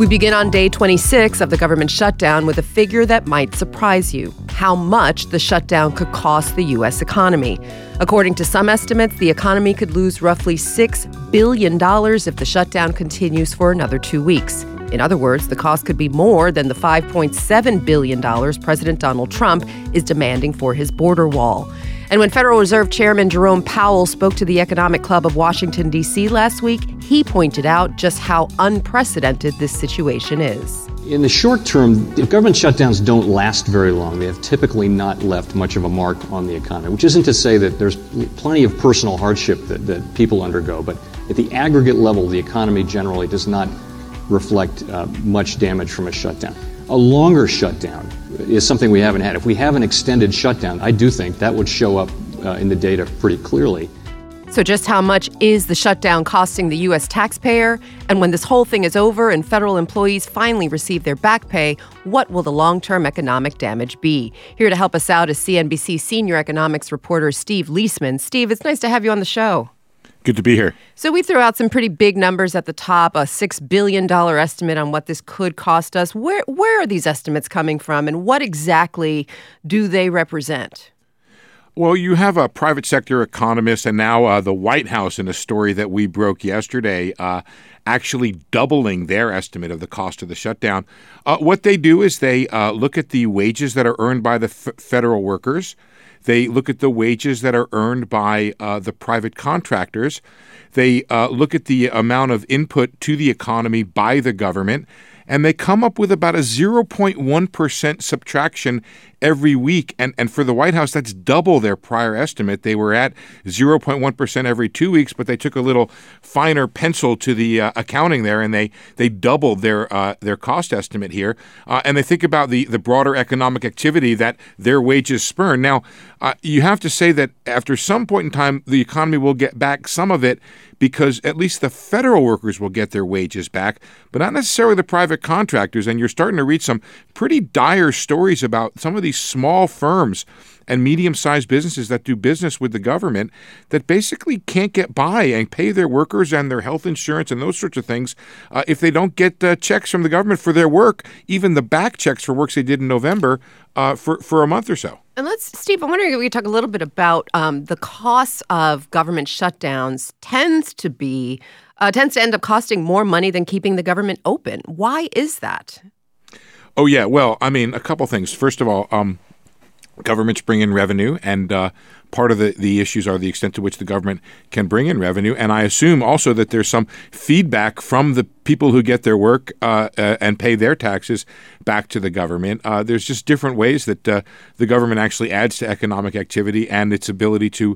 We begin on day 26 of the government shutdown with a figure that might surprise you: how much the shutdown could cost the U.S. economy. According to some estimates, the economy could lose roughly $6 billion if the shutdown continues for another 2 weeks. In other words, the cost could be more than the $5.7 billion President Donald Trump is demanding for his border wall. And when Federal Reserve Chairman Jerome Powell spoke to the Economic Club of Washington, D.C. last week, he pointed out just how unprecedented this situation is. In the short term, if government shutdowns don't last very long, they have typically not left much of a mark on the economy, which isn't to say that there's plenty of personal hardship that people undergo. But at the aggregate level, the economy generally does not reflect much damage from a shutdown. A longer shutdown is something we haven't had. If we have an extended shutdown, I do think that would show up in the data pretty clearly. So just how much is the shutdown costing the U.S. taxpayer? And when this whole thing is over and federal employees finally receive their back pay, what will the long-term economic damage be? Here to help us out is CNBC senior economics reporter Steve Liesman. Steve, it's nice to have you on the show. Good to be here. So we threw out some pretty big numbers at the top, a $6 billion estimate on what this could cost us. Where are these estimates coming from, and what exactly do they represent? Well, you have a private sector economist and now the White House in a story that we broke yesterday actually doubling their estimate of the cost of the shutdown. What they do is they look at the wages that are earned by the federal workers. They look at the wages that are earned by the private contractors. They look at the amount of input to the economy by the government, and they come up with about a 0.1% subtraction every week. And for the White House, that's double their prior estimate. They were at 0.1% every 2 weeks, but they took a little finer pencil to the accounting there, and they doubled their cost estimate here. And they think about the broader economic activity that their wages spurn. Now, you have to say that after some point in time, the economy will get back some of it because at least the federal workers will get their wages back, but not necessarily the private contractors. And you're starting to read some pretty dire stories about some of these small firms and medium-sized businesses that do business with the government that basically can't get by and pay their workers and their health insurance and those sorts of things if they don't get checks from the government for their work, even the back checks for works they did in November for a month or so. And Steve, I'm wondering if we could talk a little bit about the costs of government shutdowns tends to end up costing more money than keeping the government open. Why is that? Oh, yeah. Well, I mean, a couple things. First of all, governments bring in revenue, and part of the issues are the extent to which the government can bring in revenue. And I assume also that there's some feedback from the people who get their work and pay their taxes back to the government. There's just different ways that the government actually adds to economic activity and its ability to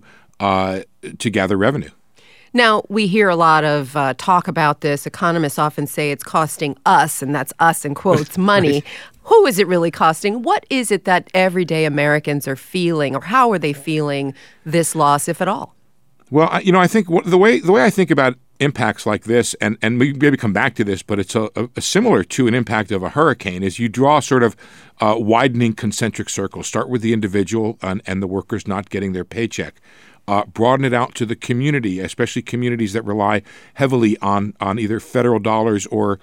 gather revenue. Now, we hear a lot of talk about this. Economists often say it's costing us, and that's us in quotes, money. Right. Who is it really costing? What is it that everyday Americans are feeling, or how are they feeling this loss, if at all? Well, I think the way I think about impacts like this, and we maybe come back to this, but it's a similar to an impact of a hurricane, is you draw sort of widening concentric circles. Start with the individual and the workers not getting their paycheck. Broaden it out to the community, especially communities that rely heavily on either federal dollars or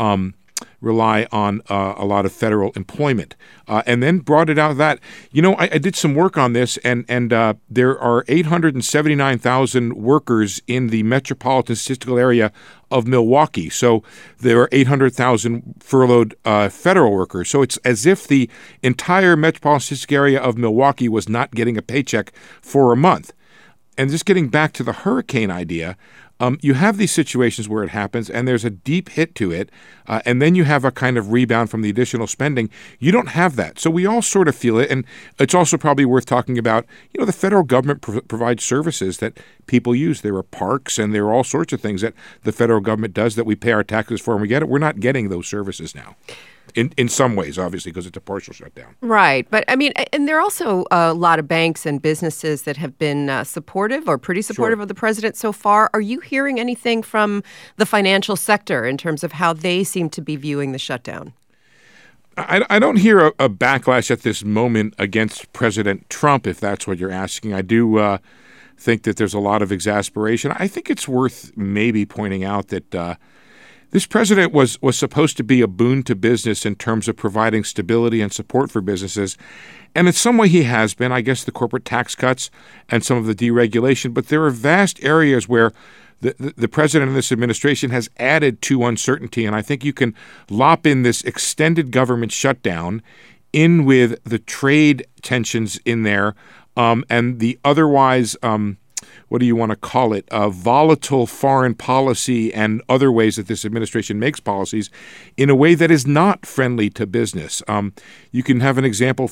rely on a lot of federal employment. And then broaden it out that, I did some work on this, and there are 879,000 workers in the metropolitan statistical area of Milwaukee. So there are 800,000 furloughed federal workers. So it's as if the entire metropolitan statistical area of Milwaukee was not getting a paycheck for a month. And just getting back to the hurricane idea, you have these situations where it happens and there's a deep hit to it, and then you have a kind of rebound from the additional spending. You don't have that. So we all sort of feel it. And it's also probably worth talking about, the federal government provides services that people use. There are parks and there are all sorts of things that the federal government does that we pay our taxes for and we get it. We're not getting those services now. In some ways, obviously, because it's a partial shutdown. Right. But, I mean, and there are also a lot of banks and businesses that have been supportive or pretty supportive of the president so far. Are you hearing anything from the financial sector in terms of how they seem to be viewing the shutdown? I don't hear a backlash at this moment against President Trump, if that's what you're asking. I do think that there's a lot of exasperation. I think it's worth maybe pointing out that This president was supposed to be a boon to business in terms of providing stability and support for businesses. And in some way he has been, I guess, the corporate tax cuts and some of the deregulation. But there are vast areas where the president of this administration has added to uncertainty. And I think you can lop in this extended government shutdown in with the trade tensions in there and the otherwise what do you want to call it, volatile foreign policy and other ways that this administration makes policies in a way that is not friendly to business. You can have an example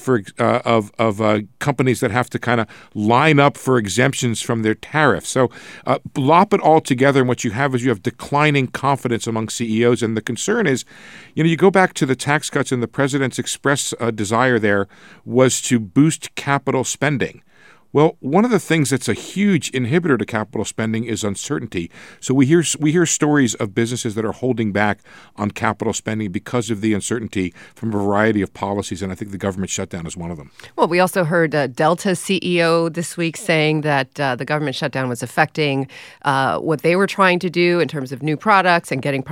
of companies that have to kind of line up for exemptions from their tariffs. So lop it all together, and what you have is you have declining confidence among CEOs. And the concern is, you go back to the tax cuts, and the president's express desire there was to boost capital spending. Well, one of the things that's a huge inhibitor to capital spending is uncertainty. So we hear stories of businesses that are holding back on capital spending because of the uncertainty from a variety of policies, and I think the government shutdown is one of them. Well, we also heard Delta's CEO this week saying that the government shutdown was affecting what they were trying to do in terms of new products and getting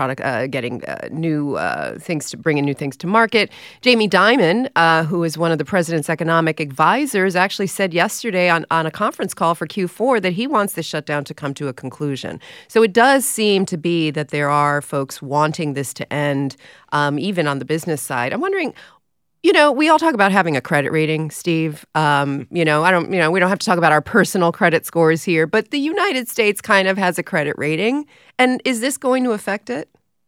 new things to bring in new things to market. Jamie Dimon, who is one of the president's economic advisors, actually said yesterday on a conference call for Q4 that he wants the shutdown to come to a conclusion. So it does seem to be that there are folks wanting this to end, even on the business side. I'm wondering, we all talk about having a credit rating, Steve. We don't have to talk about our personal credit scores here, but the United States kind of has a credit rating. And is this going to affect it?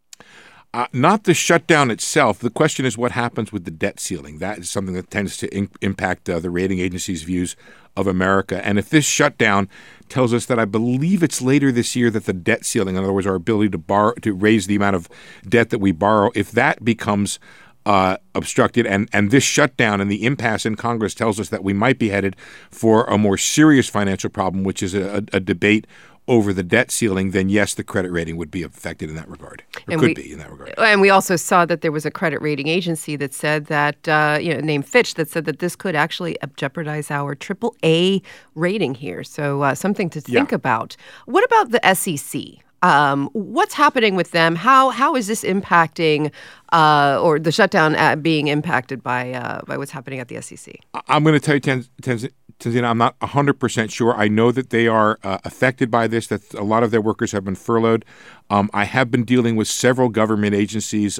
Not the shutdown itself. The question is what happens with the debt ceiling. That is something that tends to impact the rating agencies' views of America. And if this shutdown tells us that, I believe it's later this year, that the debt ceiling, in other words, our ability to borrow, to raise the amount of debt that we borrow, if that becomes obstructed, and this shutdown and the impasse in Congress tells us that we might be headed for a more serious financial problem, which is a debate over the debt ceiling, then yes, the credit rating would be affected in that regard, or could be in that regard. And we also saw that there was a credit rating agency that said that, named Fitch, that said that this could actually jeopardize our AAA rating here. So something to think about. What about the SEC? What's happening with them? How is this impacting, or the shutdown being impacted by what's happening at the SEC? I'm going to tell you, Tanzina, I'm not 100% sure. I know that they are affected by this, that a lot of their workers have been furloughed. I have been dealing with several government agencies.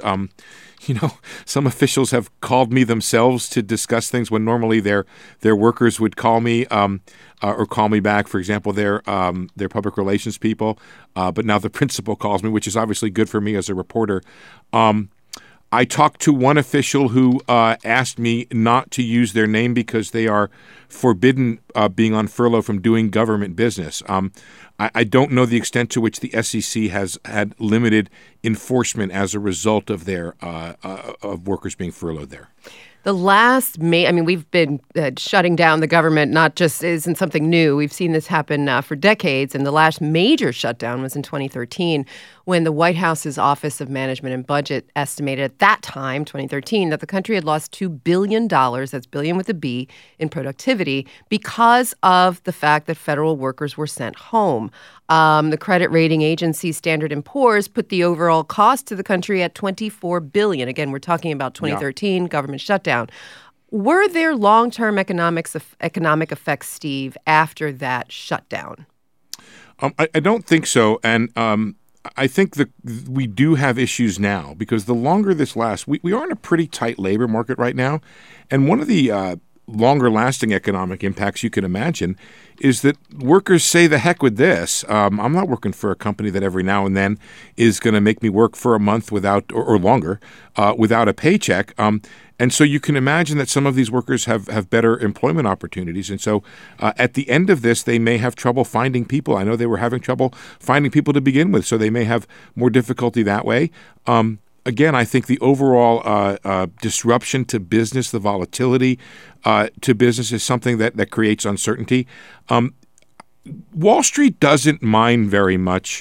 Some officials have called me themselves to discuss things when normally their workers would call me or call me back. For example, their public relations people. But now the principal calls me, which is obviously good for me as a reporter. I talked to one official who asked me not to use their name because they are forbidden being on furlough from doing government business. I don't know the extent to which the SEC has had limited enforcement as a result of their of workers being furloughed there. The last we've been shutting down the government, isn't something new. We've seen this happen for decades. And the last major shutdown was in 2013, when the White House's Office of Management and Budget estimated at that time, 2013, that the country had lost $2 billion, that's billion with a B, in productivity because of the fact that federal workers were sent home. The credit rating agency Standard & Poor's put the overall cost to the country at $24 billion. Again, we're talking about 2013 government shutdown. Were there long-term economic effects, Steve, after that shutdown? I don't think so. And I think that we do have issues now because the longer this lasts, we are in a pretty tight labor market right now. And one of the longer-lasting economic impacts you can imagine is that workers say, the heck with this. I'm not working for a company that every now and then is going to make me work for a month without or longer without a paycheck. And so you can imagine that some of these workers have better employment opportunities. And so at the end of this, they may have trouble finding people. I know they were having trouble finding people to begin with, so they may have more difficulty that way. Again, I think the overall disruption to business, the volatility to business is something that creates uncertainty. Wall Street doesn't mind very much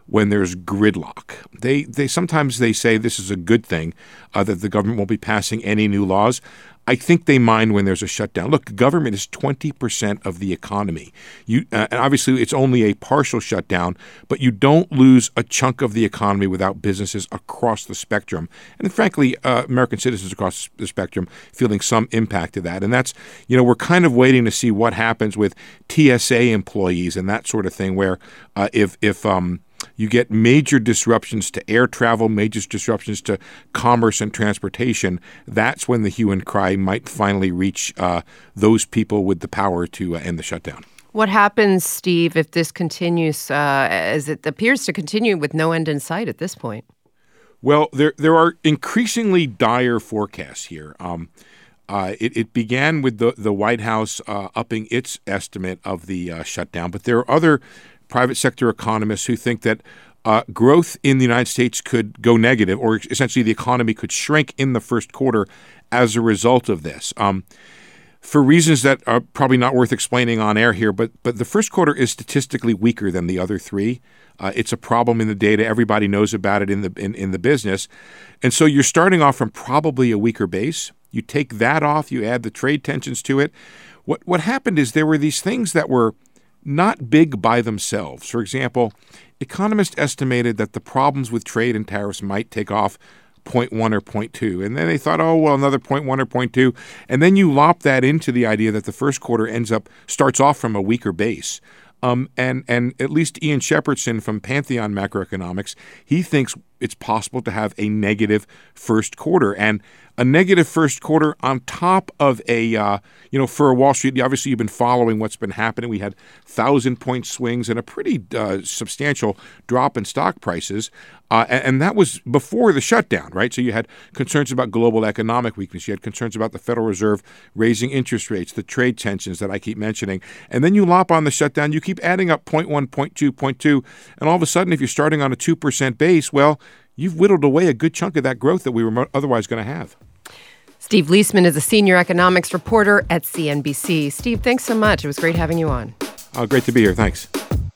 when there's gridlock. They sometimes say this is a good thing, that the government won't be passing any new laws. I think they mind when there's a shutdown. Look, government is 20% of the economy. And obviously, it's only a partial shutdown, but you don't lose a chunk of the economy without businesses across the spectrum. And frankly, American citizens across the spectrum feeling some impact of that. And that's, we're kind of waiting to see what happens with TSA employees and that sort of thing, where if you get major disruptions to air travel, major disruptions to commerce and transportation, that's when the hue and cry might finally reach those people with the power to end the shutdown. What happens, Steve, if this continues, as it appears to continue with no end in sight at this point? Well, there are increasingly dire forecasts here. It began with the White House upping its estimate of the shutdown, but there are other private sector economists who think that growth in the United States could go negative, or essentially the economy could shrink in the first quarter as a result of this. For reasons that are probably not worth explaining on air here, but the first quarter is statistically weaker than the other three. It's a problem in the data. Everybody knows about it in the business. And so you're starting off from probably a weaker base. You take that off, you add the trade tensions to it. What happened is there were these things that were not big by themselves. For example, economists estimated that the problems with trade and tariffs might take off 0.1 or 0.2. And then they thought, another 0.1 or 0.2. And then you lop that into the idea that the first quarter starts off from a weaker base. And at least Ian Shepherdson from Pantheon Macroeconomics, he thinks it's possible to have a negative first quarter. And a negative first quarter on top of for Wall Street, obviously you've been following what's been happening. We had 1,000-point swings and a pretty substantial drop in stock prices. And that was before the shutdown, right? So you had concerns about global economic weakness. You had concerns about the Federal Reserve raising interest rates, the trade tensions that I keep mentioning. And then you lop on the shutdown, you keep adding up 0.1, 0.2, 0.2. And all of a sudden, if you're starting on a 2% base, well, you've whittled away a good chunk of that growth that we were otherwise going to have. Steve Liesman is a senior economics reporter at CNBC. Steve, thanks so much. It was great having you on. Great to be here. Thanks.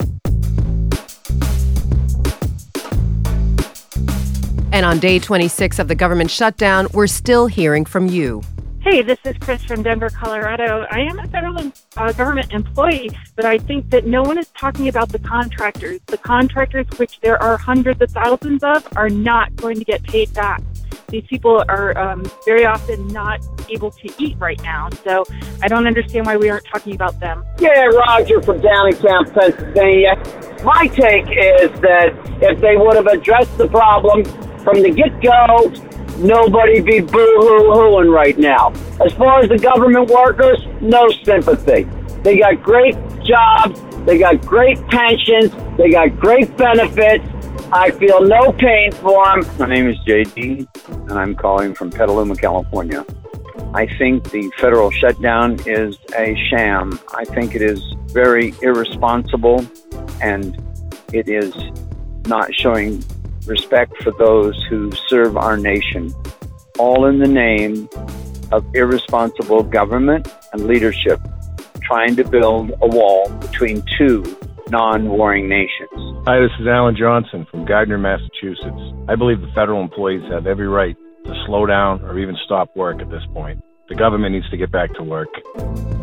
And on day 26 of the government shutdown, we're still hearing from you. Hey, this is Chris from Denver, Colorado. I am a federal government employee, but I think that no one is talking about the contractors. The contractors, which there are hundreds of thousands of, are not going to get paid back. These people are very often not able to eat right now, so I don't understand why we aren't talking about them. Yeah, Roger from Downingtown, Pennsylvania. My take is that if they would have addressed the problem from the get-go, nobody be boo-hoo-hooing right now. As far as the government workers, no sympathy. They got great jobs, they got great pensions, they got great benefits. I feel no pain for them. My name is JD, and I'm calling from Petaluma, California. I think the federal shutdown is a sham. I think it is very irresponsible, and it is not showing respect for those who serve our nation, all in the name of irresponsible government and leadership, trying to build a wall between two non-warring nations. Hi, this is Alan Johnson from Gardner, Massachusetts. I believe the federal employees have every right to slow down or even stop work at this point. The government needs to get back to work.